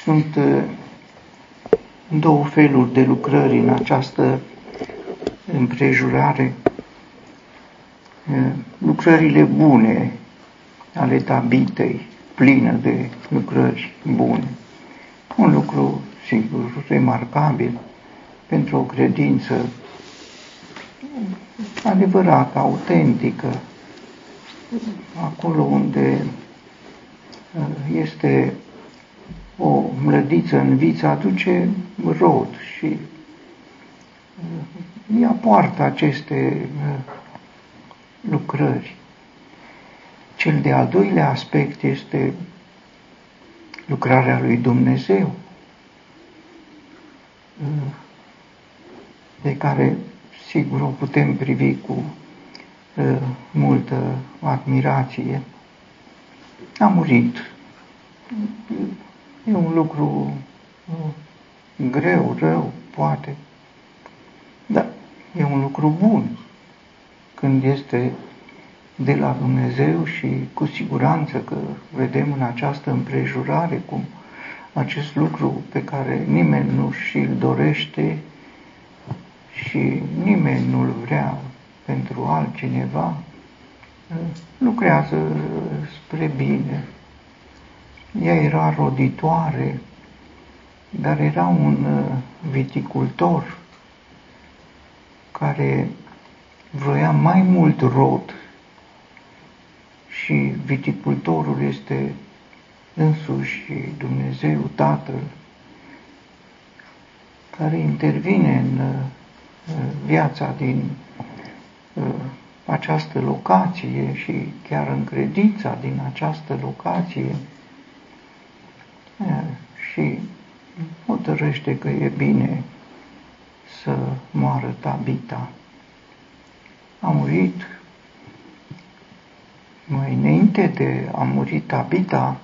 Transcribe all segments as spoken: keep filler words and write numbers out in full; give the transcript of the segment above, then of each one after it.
Sunt două feluri de lucrări în această împrejurare. Lucrările bune ale Tabitei, plină de lucrări bune. Un lucru, sigur, remarcabil pentru o credință adevărată, autentică, acolo unde este o mlădiță în viță, aduce rod și ea poartă aceste lucrări. Cel de-al doilea aspect este lucrarea lui Dumnezeu, de care, sigur, o putem privi cu uh, multă admirație. A murit. E un lucru uh, greu, rău, poate, dar e un lucru bun când este de la Dumnezeu și cu siguranță că vedem în această împrejurare cum acest lucru pe care nimeni nu și-l dorește și nimeni nu-l vrea pentru altcineva, lucrează spre bine. Ea era roditoare, dar era un viticultor care vroia mai mult rod și viticultorul este însuși Dumnezeu Tatăl, care intervine în viața din această locație și chiar în credința din această locație și hotărăște că e bine să moară Tabita. A murit. Mai înainte de a muri Tabita,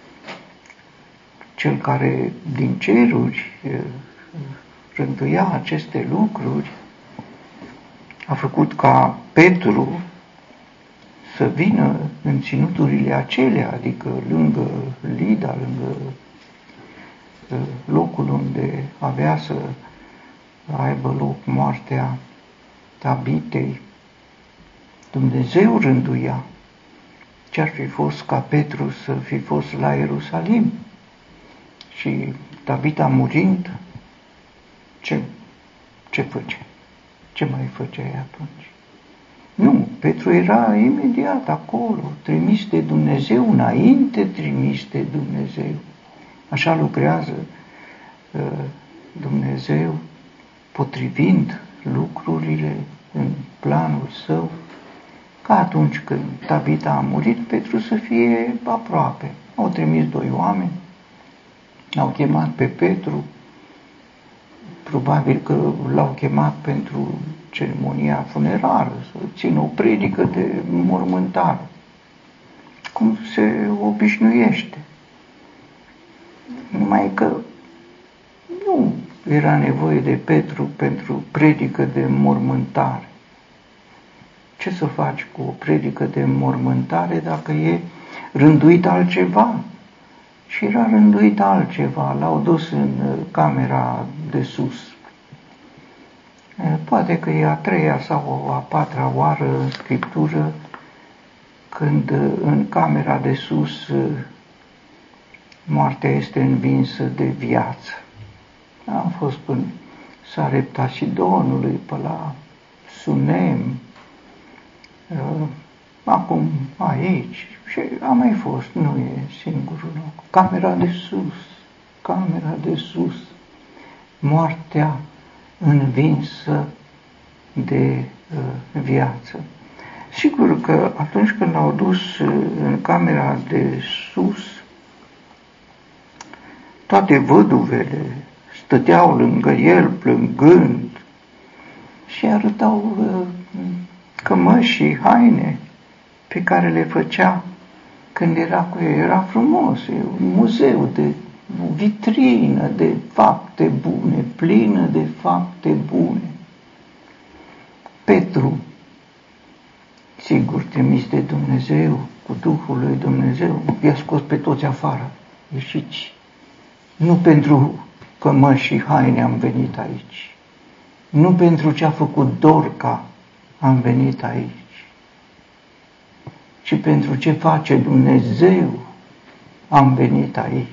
cel care din ceruri rânduia aceste lucruri, a făcut ca Petru să vină în ținuturile acelea, adică lângă Lida, lângă locul unde avea să aibă loc moartea Tabitei. Dumnezeu rânduia. Ce-ar fi fost ca Petru să fi fost la Ierusalim și Tabita murind, ce, ce făcea? Ce mai făceai atunci? Nu, Petru era imediat acolo, trimis de Dumnezeu, înainte trimis de Dumnezeu. Așa lucrează uh, Dumnezeu, potrivind lucrurile în planul său, ca atunci când Tabita a murit, Petru să fie aproape. Au trimis doi oameni, l-au chemat pe Petru, probabil că l-au chemat pentru ceremonia funerară, să țină o predică de mormântare, cum se obișnuiește. Numai că nu era nevoie de Petru pentru predică de mormântare. Ce să faci cu o predică de mormântare dacă e rânduit altceva? Și era rânduit altceva, l-au dus în camera de sus. Poate că e a treia sau a patra oară în Scriptură când în camera de sus moartea este învinsă de viață. Am fost până Sarepta Sidonului, pe la Sunem, acum aici, și a mai fost, nu e singurul loc. Camera de sus, camera de sus, moartea învinsă de uh, viață. Sigur că atunci când l-au dus în camera de sus, toate văduvele stăteau lângă el plângând și arătau uh, cămăși și haine pe care le făcea când era cu ei. Era frumos, e un muzeu de o vitrină de fapte bune, plină de fapte bune. Petru, sigur, trimis de Dumnezeu, cu Duhul lui Dumnezeu, i-a scos pe toți afară. Ieșiți, Nu pentru cămăși și haine am venit aici. Nu pentru ce a făcut Dorca am venit aici, ci pentru ce face Dumnezeu am venit aici.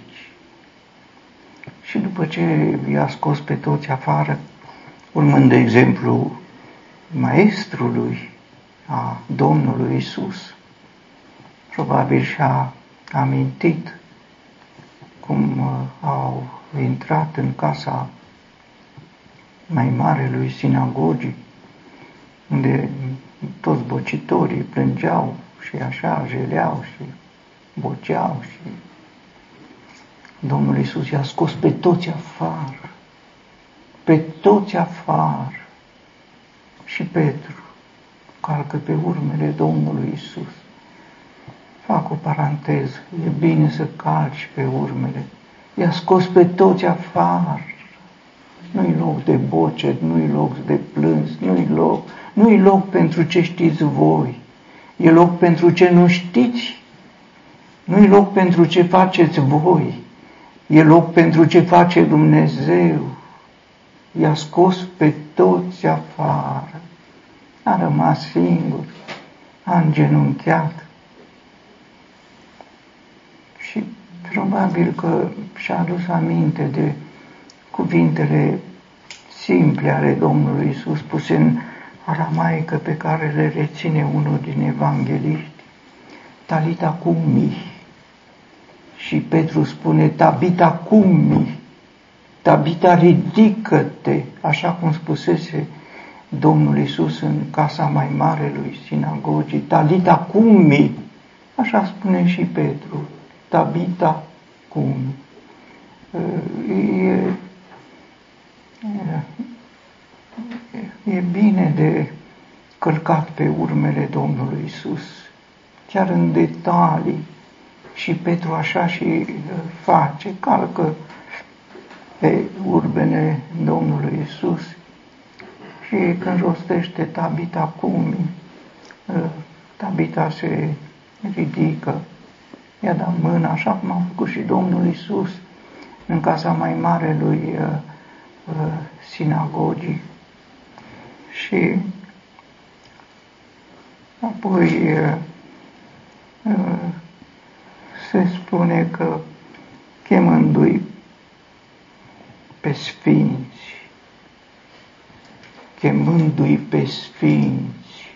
Și după ce i-a scos pe toți afară, urmând de exemplu maestrului, a Domnului Iisus, probabil și-a amintit cum au intrat în casa mai mare lui sinagogii, unde toți bocitorii plângeau și așa jeleau și boceau și Domnul Iisus i-a scos pe toți afară, pe toți afară. Și Petru calcă pe urmele Domnului Iisus. Fac o paranteză, e bine să calci pe urmele. I-a scos pe toți afară. Nu-i loc de boce, nu-i loc de plâns, nu-i loc, nu-i loc pentru ce știți voi. E loc pentru ce nu știți. Nu-i loc pentru ce faceți voi. E loc pentru ce face Dumnezeu. I-a scos pe toți afară. A rămas singur, a îngenunchiat. Și probabil că și-a adus aminte de cuvintele simple ale Domnului Iisus puse în aramaică pe care le reține unul din evangeliști. Talita cumi. Și Petru spune, Tabita cumi, Tabita ridică-te, așa cum spusese Domnul Iisus în casa mai mare lui sinagogii, Talita cumi, așa spune și Petru, Tabita cumi. E, e bine de călcat pe urmele Domnului Iisus, chiar în detalii. Și Petru așa și face, calcă pe urmele Domnului Iisus și când rostește Tabita cumi, Tabita se ridică, i-a dat mâna, așa cum a făcut și Domnul Iisus în casa mai mare lui sinagogii. Și apoi se spune că chemându-i pe sfinți, chemându-i pe sfinți,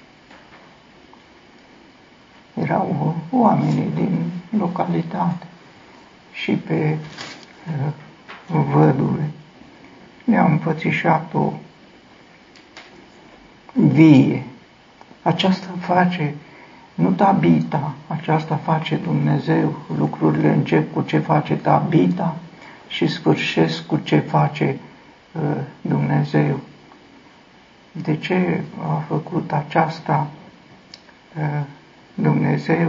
erau oamenii din localitate și pe uh, văduve, le-au înfățișat o vie. Aceasta face nu Tabita, aceasta face Dumnezeu. Lucrurile încep cu ce face Tabita și sfârșesc cu ce face uh, Dumnezeu. De ce a făcut aceasta uh, Dumnezeu?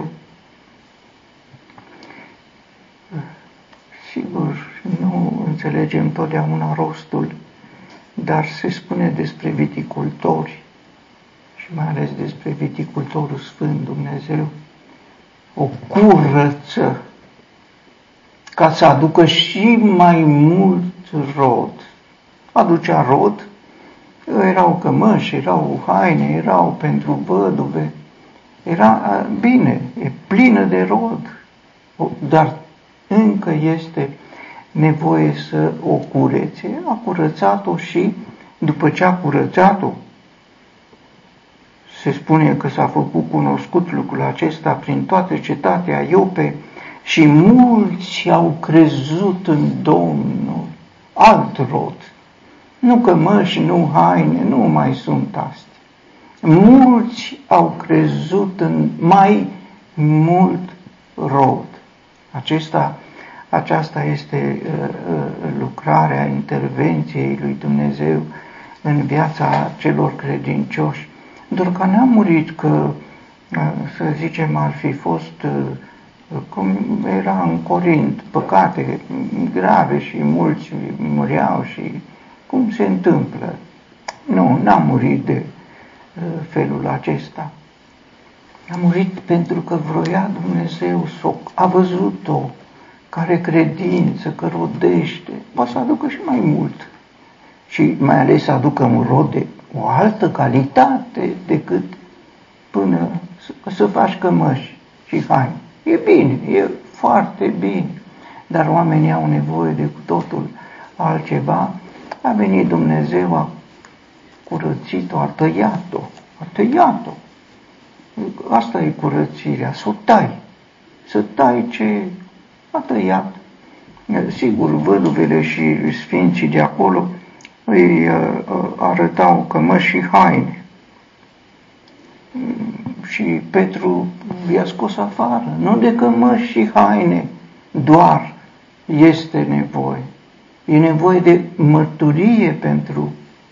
Uh, sigur, nu înțelegem totdeauna rostul, dar se spune despre viticultori, și mai ales despre viticultorul Sfânt Dumnezeu, o curăță ca să aducă și mai mult rod. Aducea rod, erau cămăși, erau haine, erau pentru văduve, era bine, e plină de rod, dar încă este nevoie să o curețe. A curățat-o și după ce a curățat-o, se spune că s-a făcut cunoscut lucrul acesta prin toată cetatea Iope și mulți au crezut în Domnul. Alt rod. Nu cămăși, nu haine, nu mai sunt astea. Mulți au crezut în mai mult rod. Acesta, aceasta este uh, lucrarea intervenției lui Dumnezeu în viața celor credincioși. Doar că n-a murit că, să zicem, ar fi fost cum era în Corint, păcate grave și mulți mureau și cum se întâmplă. Nu, n-a murit de felul acesta. A murit pentru că vroia Dumnezeu, a văzut-o, care credință, că rodește, poate să aducă și mai mult. Și mai ales să aducă un rod de o altă calitate decât până să, să faci cămăși și haine. E bine, e foarte bine, dar oamenii au nevoie de cu totul altceva. A venit Dumnezeu, a curățit-o, a tăiat-o, a tăiat-o. Asta e curățirea, să o tai, să tai ce a tăiat. Sigur, văduvele și sfinții de acolo îi arătau cămăși și haine. Și Petru i-a scos afară. Nu de cămăși și haine doar este nevoie. E nevoie de mărturie pentru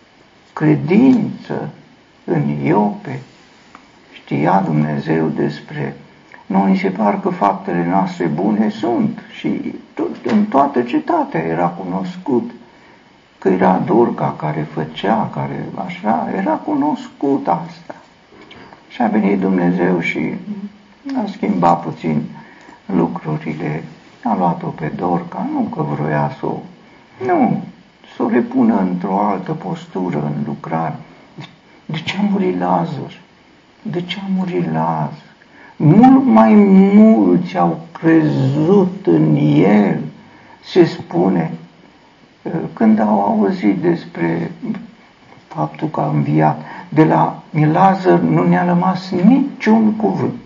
credință în Iope. Știa Dumnezeu despre... Nu, ni se pare că faptele noastre bune sunt și tot, în toată cetatea era cunoscut că era Dorca care făcea, care așa, era cunoscut asta. Și a venit Dumnezeu și a schimbat puțin lucrurile, a luat-o pe Dorca, nu că vroia să o, nu, să o repună într-o altă postură în lucrare. De ce a murit Lazar? De ce a murit Lazar? Mult mai mulți au crezut în el, se spune, când au auzit despre faptul că a înviat. De la Lazar nu ne-a rămas niciun cuvânt,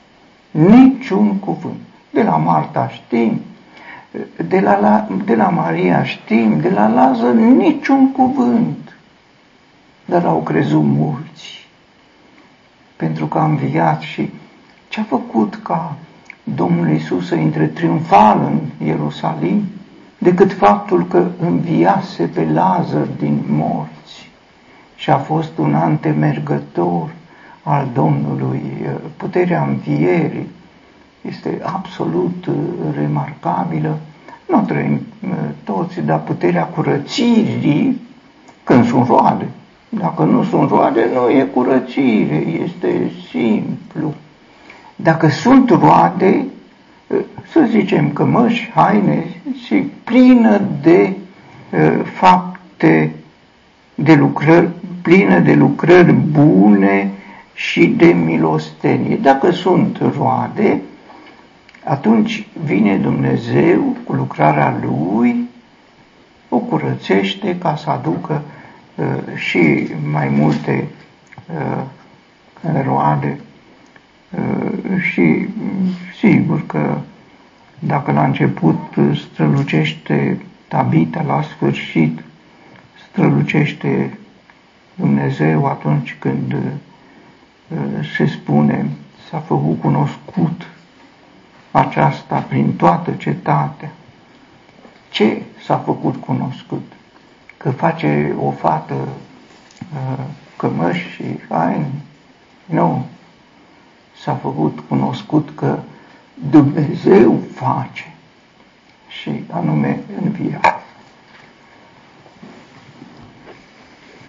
niciun cuvânt. De la Marta știm, de la, de la Maria știm, de la Lazar niciun cuvânt. Dar au crezut mulți, pentru că a înviat. Și ce a făcut ca Domnul Iisus să intre triumfal în Ierusalim, decât faptul că înviase pe Lazar din morți și a fost un antemergător al Domnului. Puterea învierii este absolut remarcabilă. Nu trăim toți, dar puterea curățirii, când sunt roade. Dacă nu sunt roade, nu e curățire, este simplu. Dacă sunt roade, să zicem cămăși, haine, și plină de uh, fapte, de lucrări, plină de lucrări bune și de milostenie. Dacă sunt roade, atunci vine Dumnezeu cu lucrarea Lui, o curățește ca să aducă uh, și mai multe uh, roade. Uh, și sigur că dacă la început strălucește Tabita, la sfârșit strălucește Dumnezeu atunci când uh, se spune s-a făcut cunoscut aceasta prin toată cetatea. Ce s-a făcut cunoscut? Că face o fată uh, cămăși și haine? Nu. S-a făcut cunoscut că Dumnezeu face și anume înviat.